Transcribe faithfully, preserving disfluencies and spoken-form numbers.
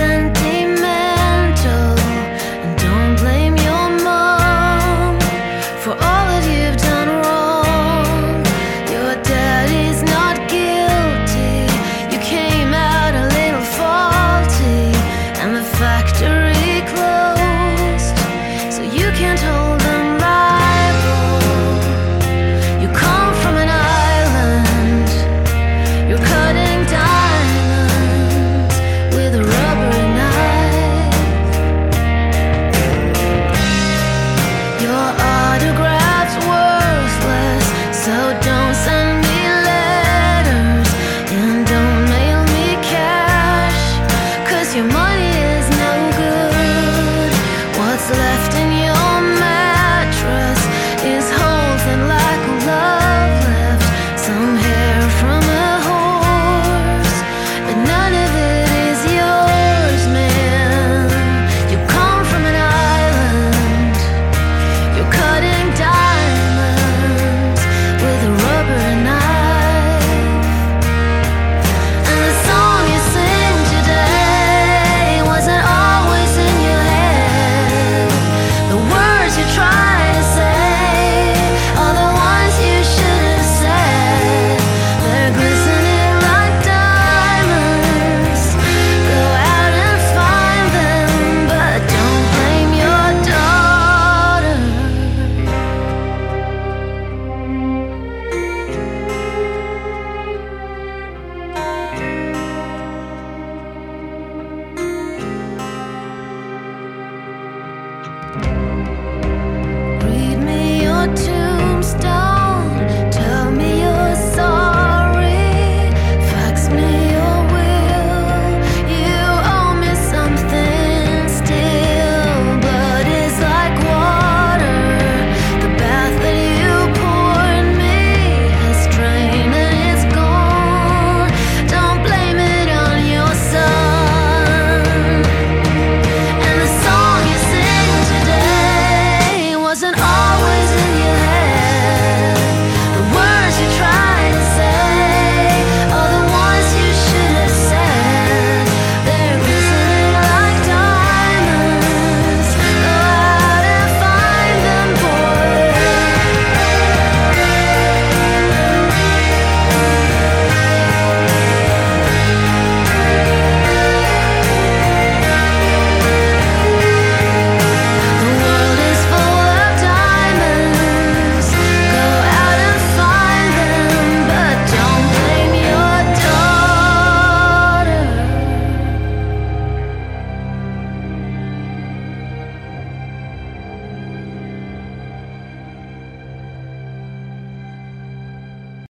sentimental, and don't blame your mom for all that you've done wrong. Your daddy's not guilty, you came out a little faulty, and the factory closed, so you can't hold them liable. You come from an island, you're cutting diamonds with a rubber knife. Your autograph's worthless, so don't send me letters and don't mail me cash, 'cause your money is no good. What's left